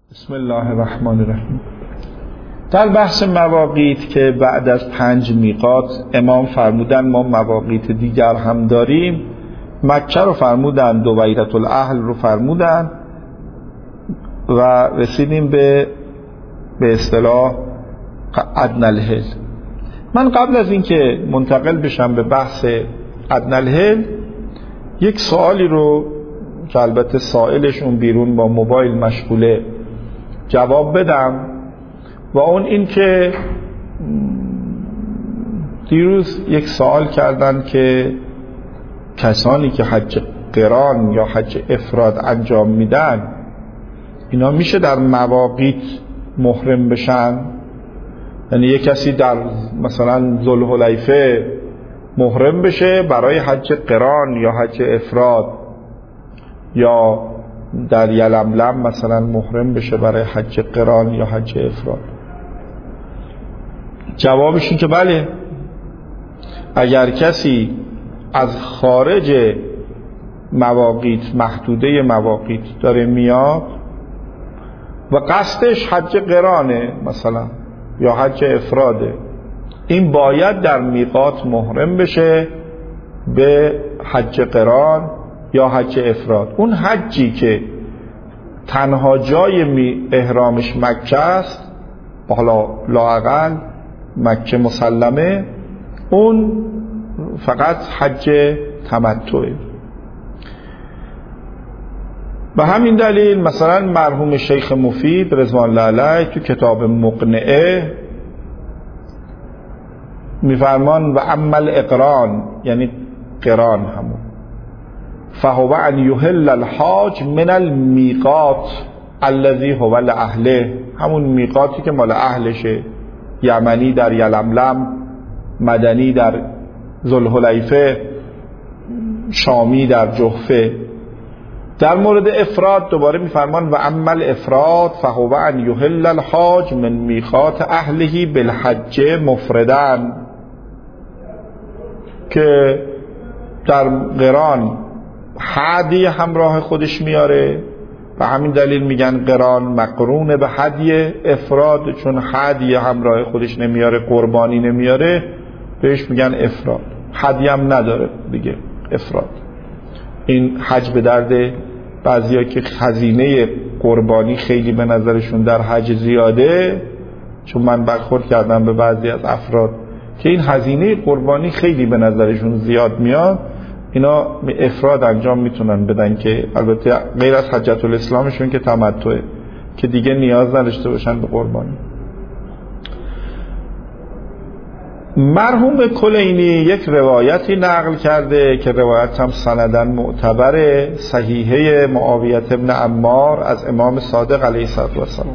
بسم الله الرحمن الرحیم. در بحث مواقیت که بعد از 5 میقات امام فرمودن ما مواقیت دیگر هم داریم، مکه رو فرمودن، دویرة الاهل رو فرمودن و رسیدیم به اصطلاح ادنی الحل. من قبل از اینکه منتقل بشم به بحث ادنی الحل یک سوالی رو که البته سائلش اون بیرون با موبایل مشغوله جواب بدم، و اون این که دیروز یک سوال کردن که کسانی که حج قران یا حج افراد انجام میدن اینا میشه در مواقیت محرم بشن؟ یعنی یک کسی در مثلا ذوالحلیفه محرم بشه برای حج قران یا حج افراد، یا در یلملم مثلا محرم بشه برای حج قران یا حج افراد؟ جوابش این که بله، اگر کسی از خارج مواقیت، محدوده مواقیت داره میاد و قصدش حج قرانه مثلا یا حج افراده، این باید در میقات محرم بشه به حج قران یا حج افراد. اون حجی که تنها جای احرامش مکه است، حالا لااقل مکه مسلمه، اون فقط حج تمتعه. به همین دلیل مثلا مرحوم شیخ مفید رضوان الله علیه تو کتاب مقنعه میفرمان و اما الاقران، یعنی قران همون، فهو ان یحل الحاج من المیقات الذی هو لأهله، همون میقاتی که مال اهلشه، یمنی در یلملم، مدنی در ذوالحلیفه، شامی در جحفه. در مورد افراد دوباره میفرمان و اما الافراد فهو ان یحل الحاج من میقات اهله بالحج مفردن، که در قران هدی همراه خودش میاره و همین دلیل میگن قران مقرون به هدی افراد، چون هدی همراه خودش نمیاره، قربانی نمیاره، بهش میگن افراد. هدی هم نداره دیگه افراد. این حج به درد بعضیا که خزینه قربانی خیلی به نظرشون در حج زیاده، چون من برخورد کردم به بعضی از افراد که این هزینه قربانی خیلی به نظرشون زیاد میاد، اینا افراد انجام میتونن بدن، که البته غیر از حجت الاسلامشون که تمتعه، که دیگه نیاز نداشته باشن به قربانی. مرحوم کلینی یک روایتی نقل کرده که روایت هم سندن معتبره، صحیحه معاویه ابن عمار از امام صادق علیه السلام.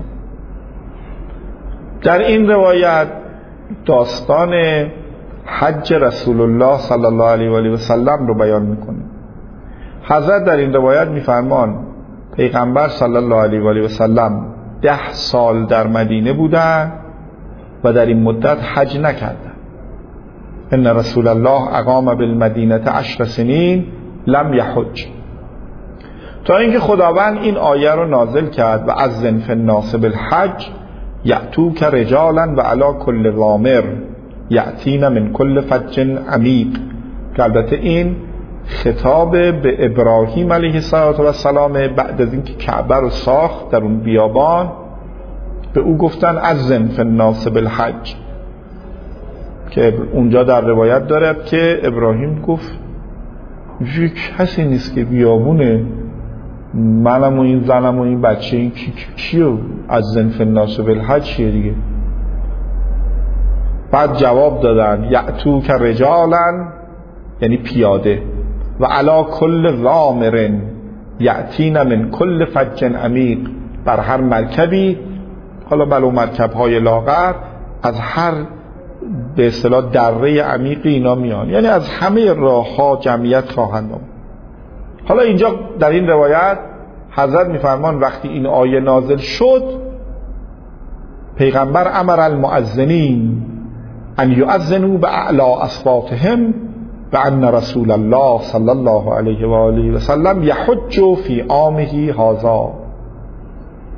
در این روایت داستان حج رسول الله صلی الله علیه و آله و سلم رو بیان میکنه. حضرت در این روایت میفرمان پیغمبر صلی الله علیه و آله و سلم 10 سال در مدینه بودن و در این مدت حج نکردن. ان رسول الله اقام بالمدینه 10 سنین لم یحج، تا اینکه خداوند این آیه رو نازل کرد و اذن فی الناس بالحج یأتوک رجالا و علی کل ضامر یأتین من کل فج عمیق، که البته این خطاب به ابراهیم علیه السلام بعد از اینکه کعبه رو ساخت در اون بیابان، به او گفتن اذن فی الناس بالحج، که اونجا در روایت دارد که ابراهیم گفت یک کسی نیست که بیابونه، منم و این زنم و این بچه، این کیو اذن فی الناس بالحج چیه دیگه؟ بعد جواب دادن یأتوک رجالا، یعنی پیاده، و علی کل ضامر یأتین من کل فج عمیق، بر هر مرکبی، حالا بلو مرکب‌های لاغر، از هر به اصطلاح دره عمیقی اینا میان، یعنی از همه راه‌ها جمعیت خواهند آمد. حالا اینجا در این روایت حضرت میفرمان وقتی این آیه نازل شد، پیغمبر امر المؤذنین ان یؤذنوا باعلی اصواتهم و ان رسول الله صلی الله علیه و آله و سلم یحج فی عامه هذا،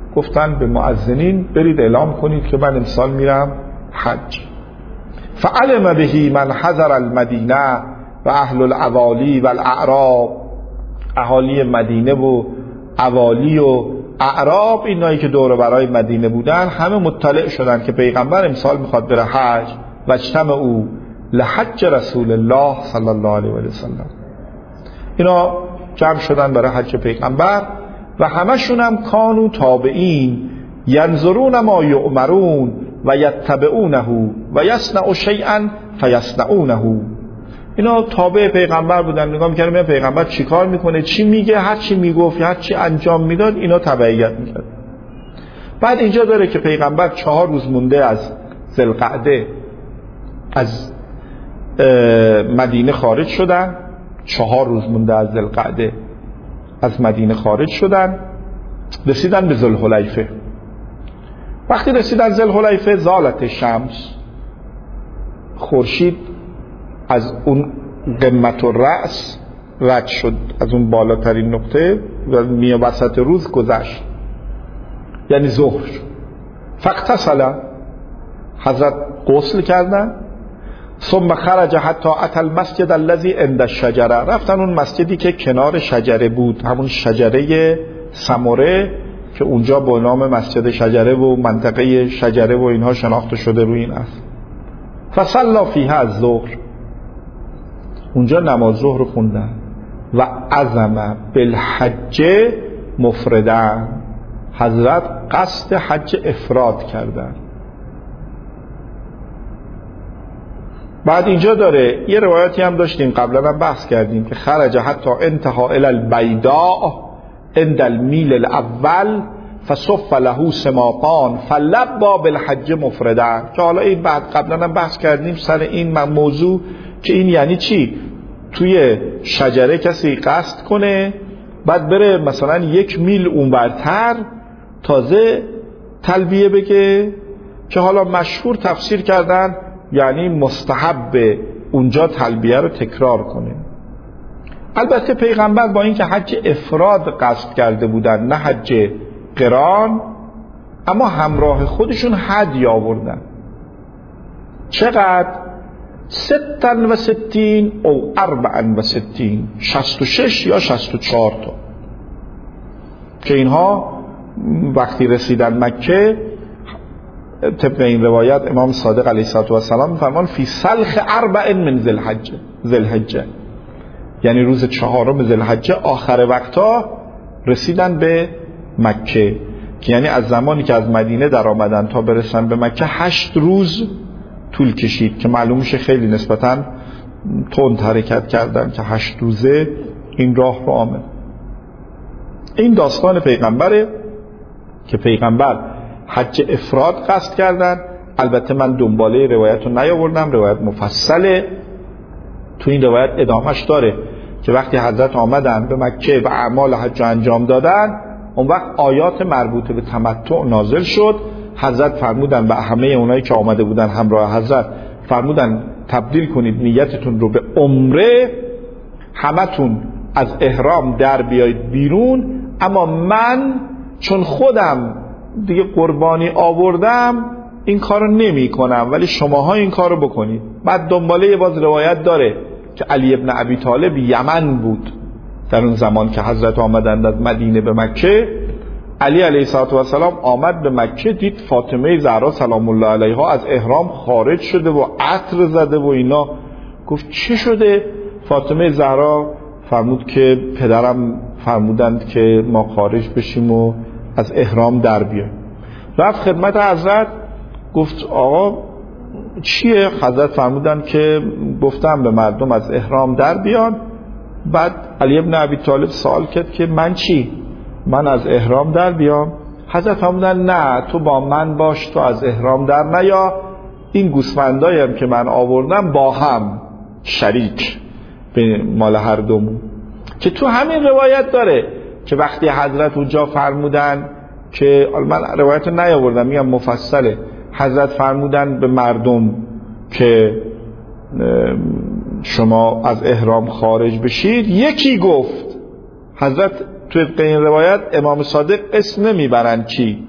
گفتن به مؤذنین برید اعلام کنید که من امسال میرم حج. فعلم بهی من حضر المدینه و اهل الاوالی و الاعراب، اهالی مدینه و اوالی و اعراب، اینایی که دور برای مدینه بودن، همه مطلع شدن که پیغمبر امسال میخواد بره حج. و اجتمعوا لحج رسول الله صلی الله علیه و سلم، اینا جمع شدن برای حج پیغمبر و همشون هم کانوا تابعین ینظرون ما یؤمرون و یتبعونه و یصنع شیئا فیصنعونه. اینا تابع پیغمبر بودن، نگاه می‌کردن پیغمبر چی کار میکنه، چی میگه، هر چی میگفت، هر چی انجام میداد اینا تبعیت میکرد. بعد اینجا داره که پیغمبر 4 روز مونده از ذوالقعده از مدینه خارج شدن، 4 روز مونده از ذوالقعده از مدینه خارج شدن، رسیدن به ذوالحلیفه. وقتی رسیدن ذوالحلیفه زالت شمس، خورشید از اون قمت الرأس رد شد، از اون بالاترین نقطه و وسط روز گذشت، یعنی ظهر. فاغتسل، حضرت غسل کردن. ثم خرج حتی اتى المسجد الذي عند الشجره، رفتن اون مسجدی که کنار شجره بود، همون شجره سمره که اونجا با نام مسجد شجره و منطقه شجره و اینها شناخته شده روی این اصل. فصلى فيها الظهر، اونجا نماز ظهر خوندن. و عزم بالحج مفردا، حضرت قصد حج افراد کردن. بعد اینجا داره یه روایتی هم داشتیم قبلا هم بحث کردیم که خرج حتی انتها الى البیداء عند المیل الاول فصف له سماقان فلبى بالحج مفردا، که حالا این بعد قبلا هم بحث کردیم سر این موضوع که این یعنی چی. توی شجره کسی قصد کنه بعد بره مثلا 1 میل اونورتر تازه تلبیه بگه، که حالا مشهور تفسیر کردن یعنی مستحب اونجا تلبیه رو تکرار کنه. البته پیغمبر با اینکه حج افراد قصد کرده بودن نه حج قران، اما همراه خودشون هدی آوردن. چقدر؟ 66 او 64، 66 یا 64 تا، که اینها وقتی رسیدن مکه طبق این روایت امام صادق علیه السلام میفرمان فی سلخ 4 من ذوالحجه، یعنی روز 4 ذوالحجه آخر وقتا رسیدن به مکه، که یعنی از زمانی که از مدینه در آمدن تا برسن به مکه 8 روز طول کشید، که معلوم میشه خیلی نسبتاً تند حرکت کردن که 8 روزه این راه رو آمد. این داستان پیغمبره که پیغمبر حج افراد قصد کردن. البته من دنباله روایت رو نیاوردم، روایت مفصله، تو این روایت ادامهش داره که وقتی حضرت آمدن به مکه و اعمال حج انجام دادن، اون وقت آیات مربوطه به تمتع نازل شد. حضرت فرمودن به همه اونایی که آمده بودن همراه حضرت، فرمودن تبدیل کنید نیتتون رو به عمره، همتون از احرام در بیایید بیرون، اما من چون خودم دیگه قربانی آوردم این کارو نمی کنم، ولی شماها این کارو بکنید. بعد دنباله باز روایت داره که علی ابن ابی طالب یمن بود در اون زمان که حضرت آمدند از مدینه به مکه. علی علیه السلام آمد به مکه، دید فاطمه زهرا سلام الله علیها از احرام خارج شده و عطر زده و اینا. گفت چه شده؟ فاطمه زهرا فرمود که پدرم فرمودند که ما خارج بشیم و از احرام در بیایم. رفت خدمت حضرت، گفت آقا چیه؟ حضرت فرمودند که گفتم به مردم از احرام در بیان. بعد علی ابن ابی طالب سوال کرد که من چی؟ من از احرام در بیام؟ حضرت فرمودند نه، تو با من باش، تو از احرام در نیا، این گوسفندایم که من آوردم با هم شریک به مال هر دومون. که تو همین روایت داره که وقتی حضرت اونجا فرمودن که من روایت رو نیاوردم میگم مفصله، حضرت فرمودن به مردم که شما از احرام خارج بشید، یکی گفت، حضرت توی این روایت امام صادق اسم نمیبرن چی،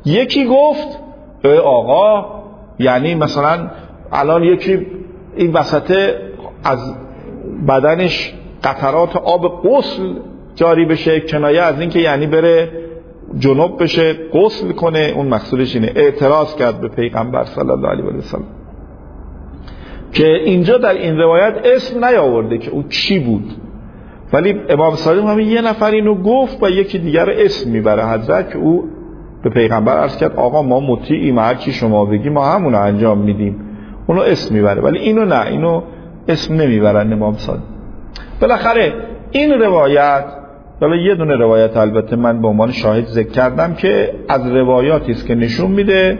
یکی گفت ای آقا، یعنی مثلا الان یکی این وسط از بدنش قطرات آب غسل جاری بشه، کنایه از این که یعنی بره جنوب بشه غسل کنه، اون مقصودش اینه. اعتراض کرد به پیغمبر صلی الله علیه و سلم که اینجا در این روایت اسم نیاورده که او چی بود، ولی امام صادق همین یه نفر اینو گفت و یکی دیگر اسم میبره حضرت که او به پیغمبر عرض کرد آقا ما مطیعیم، هر چی شما بگی ما همونو انجام میدیم. اونو اسم میبره، ولی اینو نه، اینو اسم نمیبرن امام صادق. بالاخره این روایت، حالا یه دونه روایت البته من به عنوان شاهد ذکر کردم که از روایاتی است که نشون میده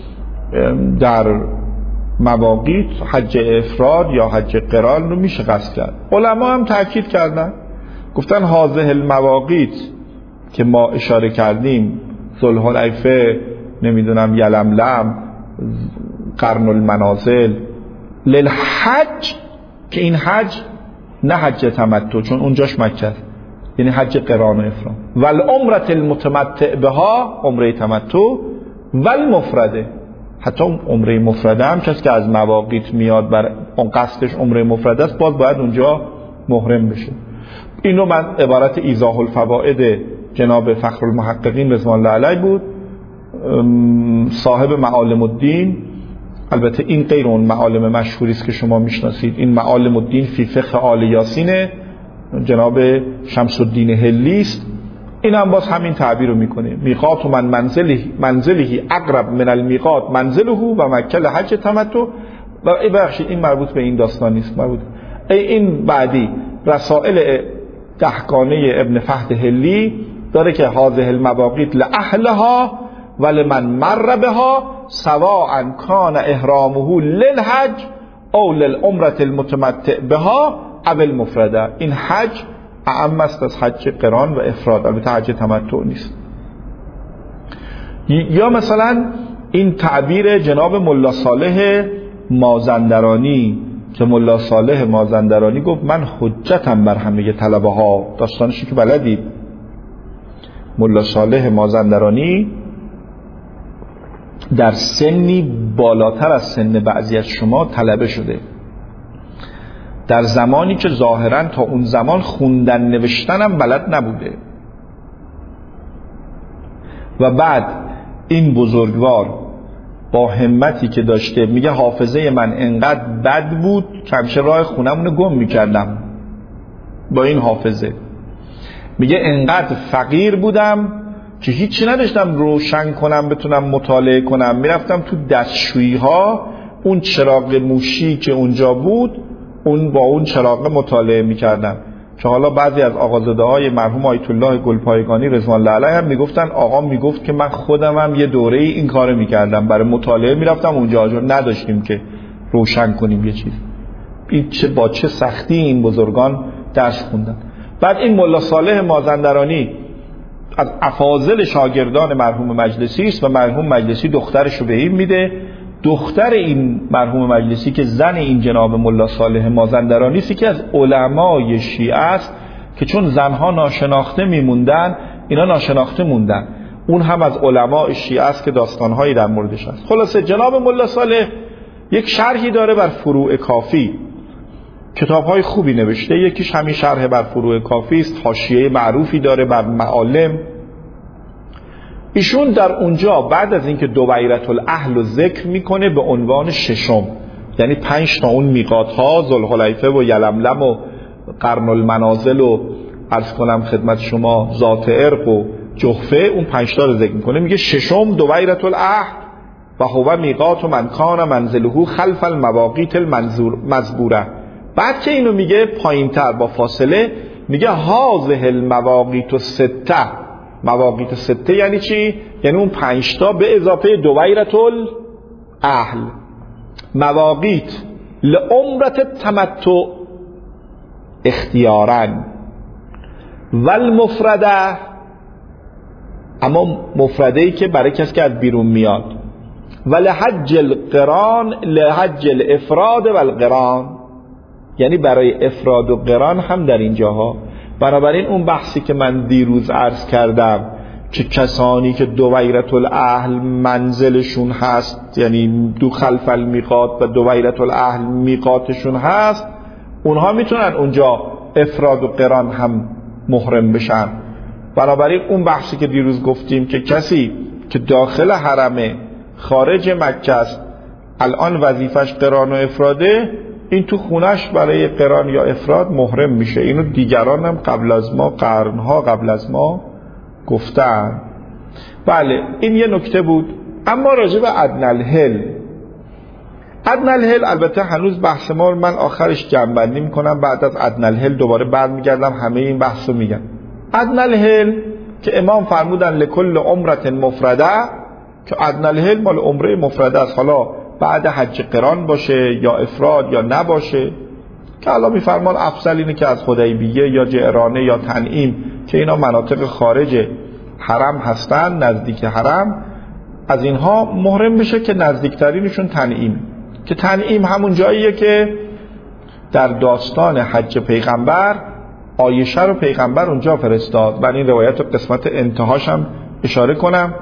در مواقیت حج افراد یا حج قران رو میشه قصد کرد. علما هم تاکید کردن، گفتن هذه المواقیت که ما اشاره کردیم، ذوالحلیفه، نمیدونم یلملم، قرن المنازل، للحج، که این حج نه حج تمتع چون اونجاش مکه است، یعنی حج قران و افراد، والعمره المتمتع بها، عمره تمتع، والمفرده، حتی عمره مفرده هم کسی که از مواقیت میاد بر اون قصدش عمره مفرده است، باز باید اونجا محرم بشه. اینو من عبارت ایضاح الفوائد جناب فخر المحققین رضوان الله علیه بود، صاحب معالم الدین. البته این غیر اون معالم مشهوری است که شما میشناسید، این معالم الدین فی فقه آل یاسین جناب شمس الدین هلی است. این هم باز همین تعبیر رو میکنه، میقات من منزله اقرب من المیقات منزله و مکه لحج تمتع. و ببخشید این مربوط به این داستان نیست، مربوط این بعدی رسائل دهگانه ابن فهد هلی داره که هذه المواقیت لاهلها ولمن مر بها سواء کان احرامه للحج او للعمره المتمتع بها او المفرده. این حج اعم است از حج قران و افراد، البته حج تمتع نیست. یا مثلا این تعبیر جناب ملا صالح مازندرانی که ملا صالح مازندرانی گفت من حجتم بر همه طلبه ها، داستانشی که بلدید. ملا صالح مازندرانی در سنی بالاتر از سن بعضی از شما طلبه شده، در زمانی که ظاهرا تا اون زمان خوندن نوشتنم بلد نبوده، و بعد این بزرگوار با همتی که داشته میگه حافظه من انقدر بد بود که همیشه راه خونمونو گم میکردم با این حافظه. میگه انقدر فقیر بودم که هیچی نداشتم روشن کنم بتونم مطالعه کنم، میرفتم تو دستشویی ها، اون چراغ موشی که اونجا بود اون با اون چراغ مطالعه میکردم. که حالا بعضی از آقازاده های مرحوم آیت الله گلپایگانی رضوان الله علیه هم میگفتن آقا میگفت که من خودم هم یه دوره این کارو میکردم، برای مطالعه میرفتم اونجا، نداشتیم که روشن کنیم یه چیز. این با چه سختی این بزرگان درس خوندن. بعد این ملا صالح مازندرانی از افاضل شاگردان مرحوم مجلسی است و مرحوم مجلسی دخترش رو به این میده. دختر این مرحوم مجلسی که زن این جناب ملا صالح مازندرانی است که از علمای شیعه است که چون زنها ناشناخته میموندن اینا ناشناخته موندن، اون هم از علمای شیعه است که داستانهایی در موردش هست. خلاصه جناب ملا صالح یک شرحی داره بر فروع کافی، کتاب‌های خوبی نوشته، یکیش همین شرح بر فروع کافی است، حاشیه معروفی داره بر معالم. ایشون در اونجا بعد از اینکه دویرة الاهل رو ذکر میکنه به عنوان ششم، یعنی 5 تا اون میقات‌ها ذوالحلیفه و یلملم و قرن المنازل و عرض کنم خدمت شما ذات عرق و جحفه، اون 5 تا رو ذکر میکنه، میگه ششم دویرة الاهل و هو میقات من کان منزله خلف المواقیت المذبوره. بعد که اینو میگه پایینتر با فاصله میگه هذه المواقیت السته. مواقیت سته یعنی چی؟ یعنی اون 5 تا به اضافه دویرة الاهل. مواقیت لعمره تمتع اختیارا و المفرده، اما مفرده‌ای که برای کسی که از بیرون میاد، و لحج القران لحج الافراد و القران، یعنی برای افراد و قران هم در اینجاها. بنابراین اون بحثی که من دیروز عرض کردم که کسانی که دویرة الاهل منزلشون هست، یعنی دو خلف المیقات و دویرة الاهل میقاتشون هست، اونها میتونن اونجا افراد و قران هم محرم بشن. بنابراین اون بحثی که دیروز گفتیم که کسی که داخل حرمه خارج مکه است الان وظیفش قران و افراده، این تو خونش برای قران یا افراد محرم میشه. اینو دیگران هم قبل از ما، قرنها قبل از ما گفتن. بله این یه نکته بود. اما راجع به ادنی الحل، ادنی الحل البته هنوز بحث ما، من آخرش جمع‌بندی میکنم، بعد از ادنی الحل دوباره برمیگردم همه این بحثو میگم. ادنی الحل که امام فرمودن لکل عمره مفرده، که ادنی الحل مال عمره مفرده است، حالا بعد حج قران باشه یا افراد یا نباشه، که الان میفرمان افضل اینه که از حدیبیه یا جعرانه یا تنعیم که اینا مناطق خارج حرم هستن، نزدیک حرم، از اینها محرم بشه که نزدیکترینشون تنعیم، که تنعیم همون جاییه که در داستان حج پیغمبر عایشه رو پیغمبر اونجا فرستاد. من این روایت رو قسمت انتهاش هم اشاره کنم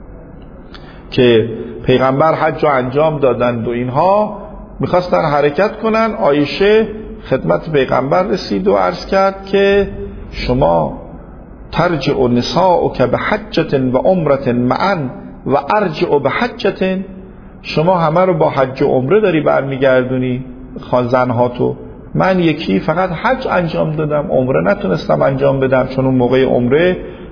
که پیغمبر حج رو انجام دادند و اینها میخواستن حرکت کنن، عایشه خدمت پیغمبر رسید و عرض کرد که شما ترجع نساؤک بحجة و عمرة معا و ارجع بحجة، شما همه رو با حج و عمره داری برمیگردونی زنها تو، من یکی فقط حج انجام دادم، عمره نتونستم انجام بدم چون اون موقع عمره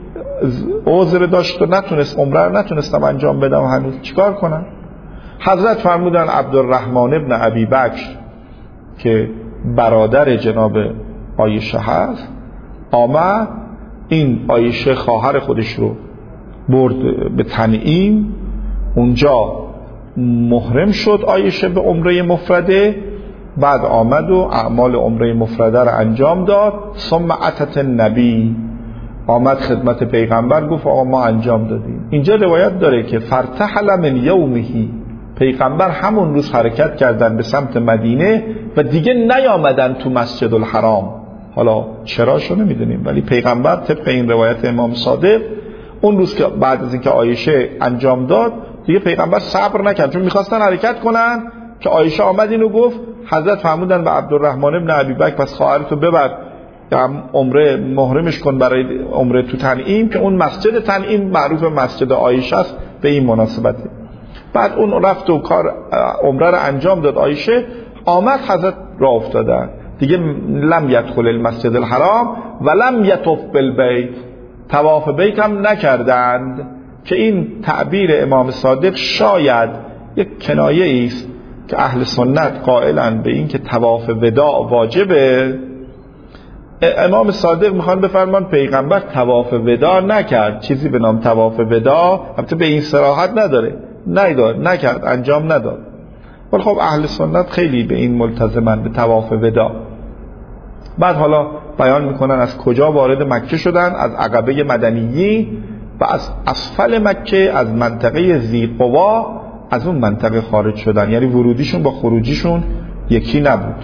عذر داشت و عمره رو نتونستم انجام بدم و هنوز چیکار کنم؟ حضرت فرمودن عبدالرحمن ابن ابی بکر که برادر جناب عایشه هست آمد، این عایشه خواهر خودش رو برد به تنعیم، اونجا محرم شد عایشه به عمره مفرده، بعد آمد و اعمال عمره مفرده رو انجام داد. ثم اتت النبی، آمد خدمت پیغمبر گفت آقا ما انجام دادیم. اینجا روایت داره که فرتحل من یومهی، پیغمبر همون روز حرکت کردن به سمت مدینه و دیگه نیامدن تو مسجد الحرام. حالا چراشو نمیدونیم، ولی پیغمبر طبق این روایت امام صادق اون روز که بعد از اینکه عایشه انجام داد دیگه پیغمبر صبر نکرد، چون میخواستن حرکت کنن که عایشه آمد اینو گفت، حضرت فرمودن به عبدالرحمن ابن ابی بکر پس خواهرتو ببر عمره محرمش کن برای عمره تو تنعیم، که اون مسجد تنعیم معروف مسجد عایشه است به این مناسبته. بعد اون رفت و کار عمره رو انجام داد عایشه، آمد حضرت راه افتادن دیگه، لم یدخل المسجد الحرام و لم یطف بالبیت، طواف بیت هم نکردند، که این تعبیر امام صادق شاید یک کنایه است که اهل سنت قائلن به این که طواف وداع واجبه. امام صادق میخوان بفرمان پیغمبر طواف وداع نکرد، چیزی به نام طواف وداع البته به این صراحت نداره، نکرد، انجام نداد. ولی خب اهل سنت خیلی به این ملتزمن، به طواف وداع. بعد حالا بیان میکنن از کجا وارد مکه شدن، از عقبه مدنیی و از اسفل مکه، از منطقه ذیقوا، از اون منطقه خارج شدن، یعنی ورودیشون با خروجیشون یکی نبود.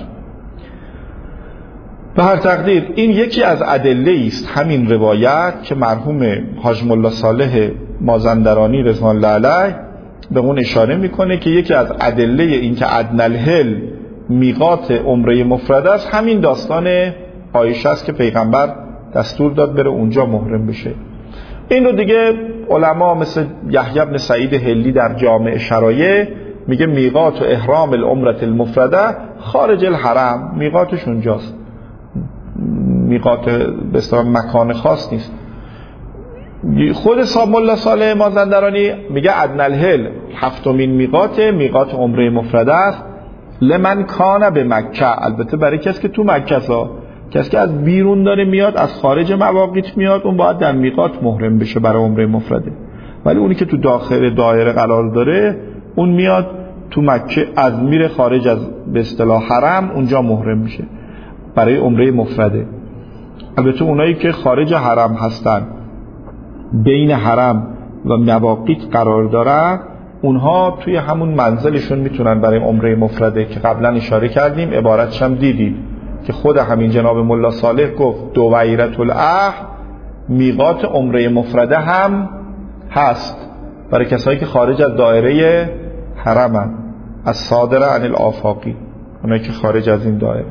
به هر تقدیر این یکی از ادله است، همین روایت که مرحوم حاج ملا صالح مازندرانی رضوان الله علیه به اون اشاره میکنه که یکی از ادله این که ادنی الحل میقات عمره مفرده است، همین داستان عایشه است که پیغمبر دستور داد بره اونجا محرم بشه. این رو دیگه علما مثل یحیی بن سعید حلی در جامع شرایع میگه میقات و احرام العمره المفرده خارج الحرم، میقاتش اونجاست، میقات به اصطلاح مکان خاص نیست. خود ملا صالح مازندرانی میگه ادنی الحل هفتمین میقات عمره مفرده است، لمن کان به مکه، البته برای کسی که تو مکه است، کسی که از بیرون داره میاد، از خارج مواقیت میاد، اون باید در میقات محرم بشه برای عمره مفرده. ولی اونی که تو داخل دایره قرار داره اون میاد تو مکه، از میره خارج از به اصطلاح حرم، اونجا محرم میشه برای عمره مفرده. البته اونایی که خارج حرم هستن، بین حرم و مواقیت قرار دارن، اونها توی همون منزلشون میتونن برای عمره مفرده که قبلا اشاره کردیم، عبارتش هم دیدید که خود همین جناب ملا صالح گفت دویرة الاهل میقات عمره مفرده هم هست برای کسایی که خارج از دایره حرمن، از صادره عن الآفاقی، اونایی که خارج از این دایره.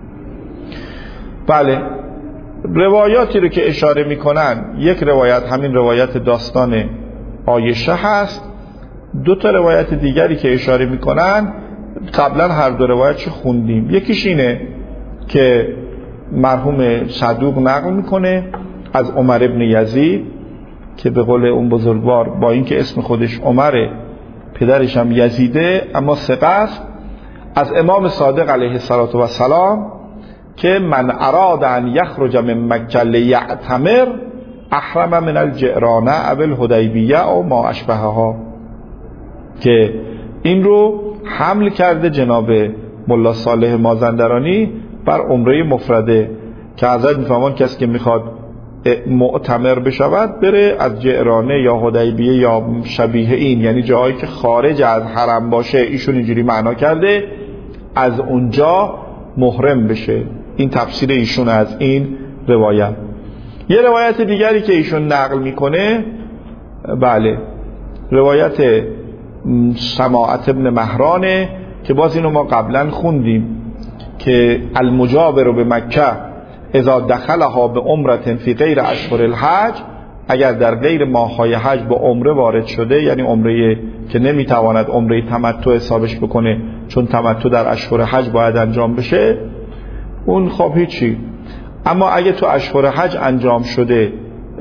بله، روایاتی رو که اشاره میکنن، یک روایت همین روایت داستان عایشه هست، دو تا روایت دیگری که اشاره میکنن قبلا هر دو روایتش خوندیم. یکیش اینه که مرحوم صدوق نقل میکنه از عمر ابن یزید که به قول اون بزرگوار با اینکه اسم خودش عمره پدرش هم یزیده اما ثقه است، از امام صادق علیه السلام که من اراد ان یخرج من مکه لیعتمر احرم من الجعرانه او الحدیبیه او ما اشبهها، که این رو حمل کرده جناب ملا صالح مازندرانی بر عمره مفرده که حضرت میفرمان کسی که میخواد معتمر بشود بره از جعرانه یا حدیبیه یا شبیه این، یعنی جایی که خارج از حرم باشه، ایشون اینجوری معنا کرده، از اونجا محرم بشه. این تفسیر ایشون از این روایت. یه روایت دیگری که ایشون نقل میکنه، بله، روایت سماعت ابن مهرانه که باز اینو ما قبلا خوندیم که المجاور به مکه اذا دخلها به عمرة فی غیر اشهر الحج، اگر در غیر ماه‌های حج با عمره وارد شده، یعنی عمره که نمیتواند عمره تمتع حسابش بکنه چون تمتع در اشهر حج باید انجام بشه، اون خب هیچی. اما اگه تو اشهر حج انجام شده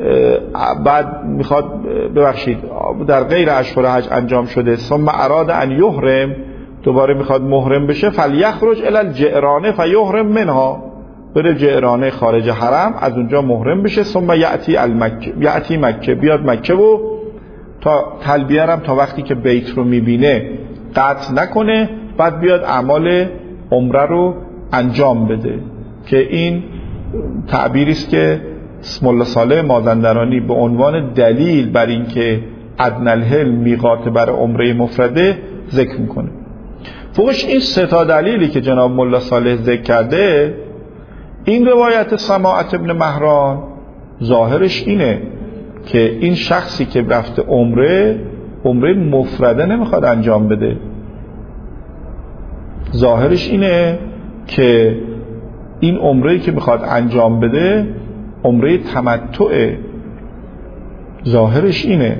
بعد میخواد ببخشید در غیر اشهر حج انجام شده ثم اراد ان یحرم، دوباره میخواد محرم بشه، فلیخرج الی الجعرانه فیحرم منها، بره جعرانه خارج حرم از اونجا محرم بشه، ثم یأتی مکه، بیاد مکه و تا تلبیه هم تا وقتی که بیت رو میبینه قطع نکنه، بعد بیاد اعمال عمره رو انجام بده. که این تعبیری است که ملا صالح مازندرانی به عنوان دلیل بر این که ادنی الحل میقات بر عمره مفرده ذکر میکنه. فوقش این سه تا دلیلی که جناب ملا صالح ذکر کرده، این روایت سماعت ابن مهران ظاهرش اینه که این شخصی که رفته عمره مفرده نمیخواد انجام بده، ظاهرش اینه که این عمره‌ای که میخواد انجام بده عمره تمتعه، ظاهرش اینه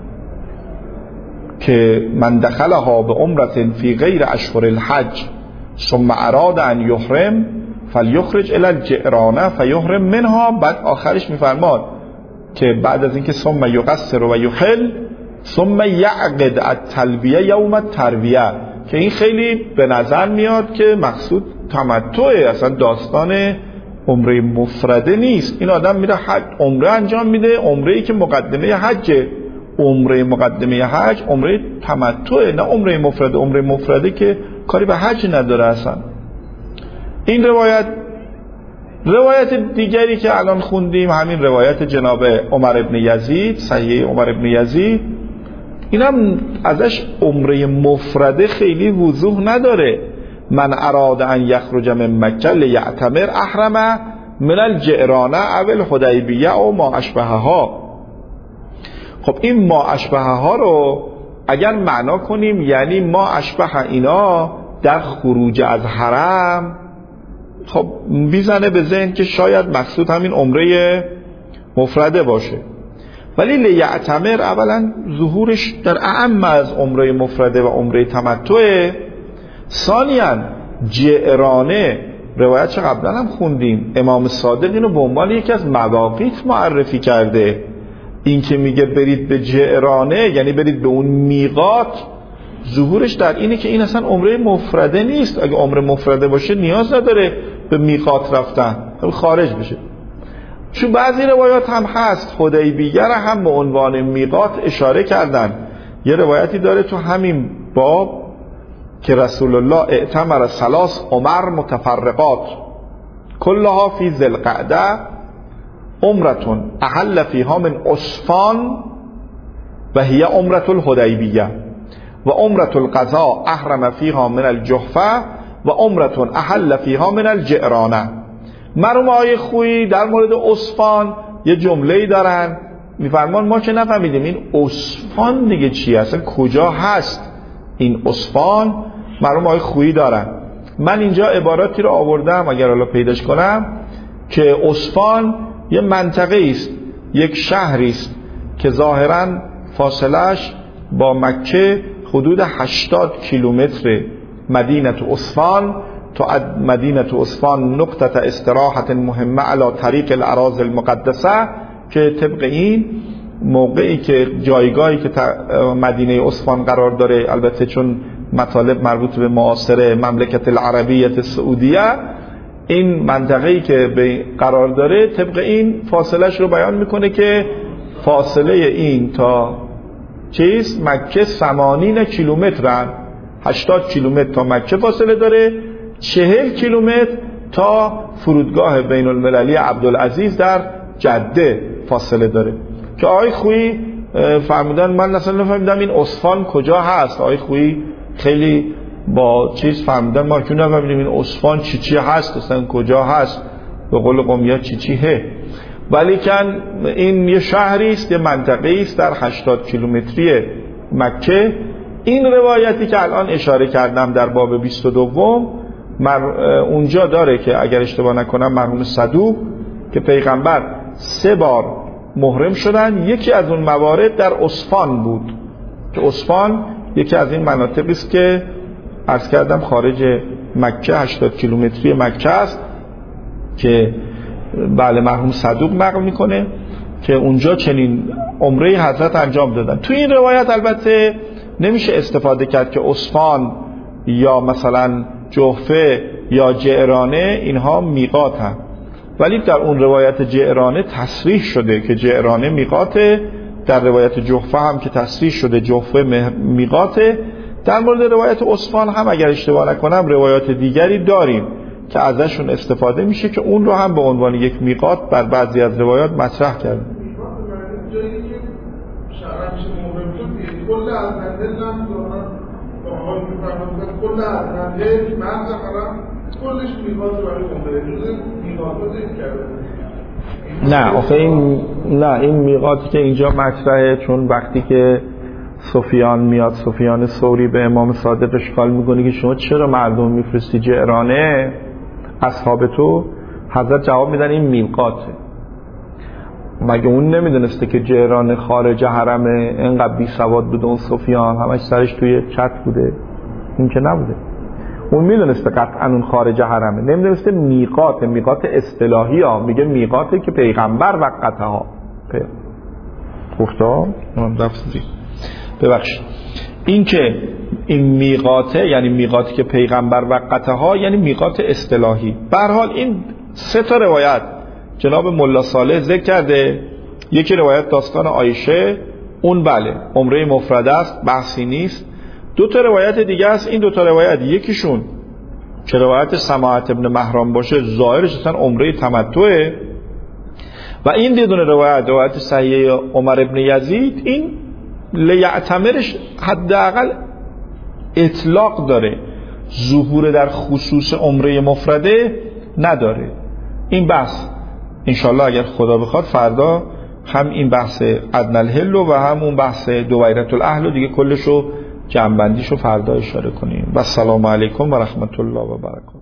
که من دخلها به عمرة فی غیر اشهر الحج ثم اراد ان یحرم فلیخرج الی الجعرانه فیحرم منها. بعد آخرش میفرماد که بعد از اینکه ثم یقصر و یحل ثم یعقد التلبیه یوم الترویه، که این خیلی به نظر میاد که مقصود تمتعه، اصلا داستان عمره مفرده نیست. این آدم میره حج عمره انجام میده، عمره‌ای که مقدمه حجه، عمره مقدمه حج عمره تمتعه، نه عمره مفرده. عمره مفرده که کاری به حج نداره اصلا. این روایت دیگری که الان خوندیم، همین روایت جناب عمر ابن یزید، صحیح عمر ابن یزید، اینم ازش عمره مفرده خیلی وضوح نداره. من اراد ان یخرج من مکه لیعتمر احرم من الجعرانه او الحدیبیه او ما اشبهها. خب این ما اشبهها رو اگر معنا کنیم یعنی ما اشبه اینا در خروج از حرم، خب بیزنه به ذهن که شاید مقصود همین عمره مفرده باشه. ولی لیعتمر اولا ظهورش در اعم از عمره مفرده و عمره تمتع. ثانیاً جعرانه، روایت چه قبلا هم خوندیم، امام صادق اینو به عنوان یکی از مواقیت معرفی کرده. این که میگه برید به جعرانه یعنی برید به اون میقات، ظهورش در اینه که این اصلا عمره مفرده نیست. اگه عمره مفرده باشه نیاز نداره به میقات رفتن، خارج بشه. چون بعضی روایات هم هست حدیبیه را هم به عنوان میقات اشاره کردن. یه روایتی داره تو همین باب که رسول الله اعتمر 3 عمر متفرقات کلها فی ذی القعده عمرة احل فیها من عصفان و هی عمرة الحدیبیه و عمرة القضاء احرم فیها من الجحفه و عمرة احل فیها من الجعرانه. مرحوم آقای خویی در مورد عصفان یه جمله‌ای دارن میفرمان ما که نفهمیدیم این اصفهان دیگه چیه، اصلا کجا هست این اصفهان. مرحوم آقای خویی دارن. من اینجا عباراتی رو آوردم اگر حالا پیداش کنم که اصفهان یه منطقه است، یک شهری است که ظاهراً فاصلهش با مکه حدود 80 کیلومتر. مدینه اصفهان تعد مدینه اصفهان نقطه استراحت مهمه علی طریق الاراضی المقدسه، که طبق این موقعی که جایگاهی که مدینه اصفهان قرار داره، البته چون مطالب مربوط به معاصر مملکت العربیه سعودیه، این منطقه‌ای که به قرار داره طبق این فاصلهش رو بیان میکنه که فاصله این تا مکه 80 کیلومترن. 80 کیلومتر تا مکه فاصله داره، 40 کیلومتر تا فرودگاه بین المللی عبدالعزیز در جده فاصله داره. که آقای خویی فهمیدن، من اصلا نفهمیدم این اصفهان کجا هست. آقای خویی خیلی با چیز فهمیدن، ما که نفهمیدیم این اصفهان چی هست، اصلا کجا هست، به قول قومی‌ها چیه. ولی کن این یه شهری است، یه منطقه‌ای است در 80 کیلومتری مکه. این روایتی که الان اشاره کردم در باب 22 اونجا داره که اگر اشتباه نکنم مرحوم صدوق که پیغمبر 3 بار محرم شدن، یکی از اون موارد در اصفهان بود که اصفهان یکی از این مناطقی است که عرض کردم خارج مکه 80 کیلومتری مکه است که بله مرحوم صدوق نقل میکنه که اونجا چنین عمره حضرت انجام دادن. تو این روایت البته نمیشه استفاده کرد که اصفهان یا مثلا جحفه یا جعرانه اینها میقات هم، ولی در اون روایت جعرانه تصریح شده که جعرانه میقاته، در روایت جحفه هم که تصریح شده جحفه میقاته. در مورد روایت اصفهان هم اگر اشتباه نکنم روایات دیگری داریم که ازشون استفاده میشه که اون رو هم به عنوان یک میقات بر بعضی از روایات مطرح کرد. نه آخه این میقاتی که اینجا مطرحه، چون وقتی که سفیان میاد، سفیان ثوری به امام صادق اشکال میکنه که شما چرا مردم میفرستی جعرانه اصحاب تو، حضرت جواب میدن این میقاته. مگه اون نمیدونسته که جعرانه خارج حرمه، اینقدر بی سواد بوده اون سفیان، همش سرش توی چت بوده؟ این که نبوده. اون میدونسته قطعا اون خارج حرمه، نمیدونسته میقاته. میقات اصطلاحی ها میگه میقاته که پیغمبر وقته ها گفتا ببخشید. این که این میقاته یعنی میقاتی که پیغمبر وقته ها، یعنی میقات اصطلاحی. به هر حال این 3 تا روایت جناب ملا صالح ذکر کرده. یکی روایت داستان عایشه، اون بله عمره مفرده است، بحثی نیست. 2 تا روایت دیگه است. این 2 تا روایت یکیشون که روایت سماعت ابن مهران باشه ظاهرش اصلا عمره تمتعه، و این دیدون روایت صحیح عمر ابن یزید این لیعتمرش حداقل اطلاق داره، ظهور در خصوص عمره مفرده نداره. این بحث انشالله اگر خدا بخواد فردا هم این بحث ادنى الحل و هم اون بحث دویرة الاهل دیگه کلشو جمع‌بندیشو فردا اشاره کنیم. و السلام علیکم و رحمت الله و برکاته.